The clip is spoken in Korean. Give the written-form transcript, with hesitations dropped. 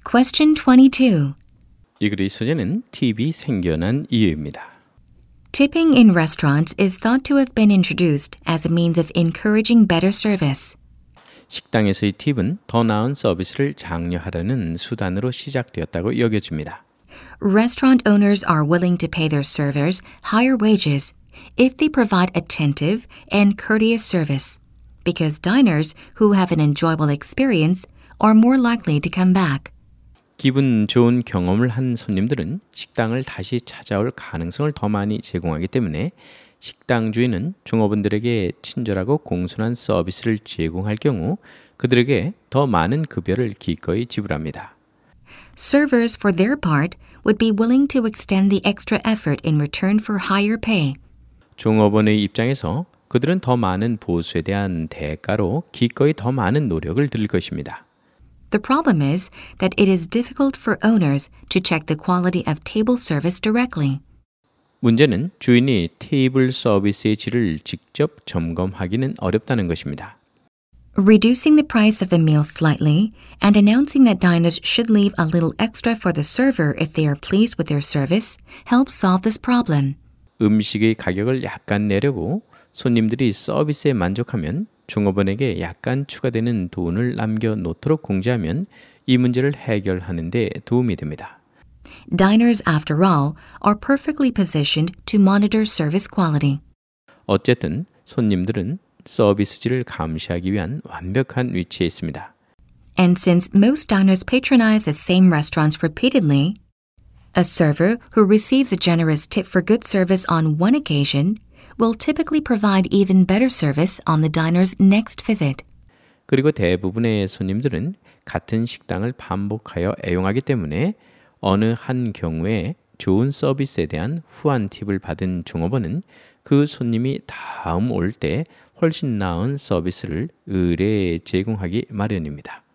Question 22. 이 글의 소재는 팁이 생겨난 이유입니다. Tipping in restaurants is thought to have been introduced as a means of encouraging better service. 식당에서의 팁은 더 나은 서비스를 장려하려는 수단으로 시작되었다고 여겨집니다. Restaurant owners are willing to pay their servers higher wages if they provide attentive and courteous service, because diners who have an enjoyable experience are more likely to come back. 기분 좋은 경험을 한 손님들은 식당을 다시 찾아올 가능성을 더 많이 제공하기 때문에 식당 주인은 종업원들에게 친절하고 공손한 서비스를 제공할 경우 그들에게 더 많은 급여를 기꺼이 지불합니다. Servers, for their part, would be willing to extend the extra effort in return for higher pay. 종업원의 입장에서 그들은 더 많은 보수에 대한 대가로 기꺼이 더 많은 노력을 들일 것입니다. The problem is that it is difficult for owners to check the quality of table service directly. 문제는 주인이 테이블 서비스의 질을 직접 점검하기는 어렵다는 것입니다. Reducing the price of the meal slightly and announcing that diners should leave a little extra for the server if they are pleased with their service helps solve this problem. 음식의 가격을 약간 내려고 손님들이 서비스에 만족하면 종업원에게 약간 추가되는 돈을 남겨놓도록 공지하면 이 문제를 해결하는 데 도움이 됩니다. Diners, after all, are perfectly positioned to monitor service quality. 어쨌든 손님들은 서비스질을 감시하기 위한 완벽한 위치에 있습니다. And since most diners patronize the same restaurants repeatedly, a server who receives a generous tip for good service on one occasion will typically provide even better service on the diner's next visit. 그리고 대부분의 손님들은 같은 식당을 반복하여 애용하기 때문에 어느 한 경우에 좋은 서비스에 대한 후한 팁을 받은 종업원은 그 손님이 다음 올 때 훨씬 나은 서비스를 의뢰 제공하기 마련입니다.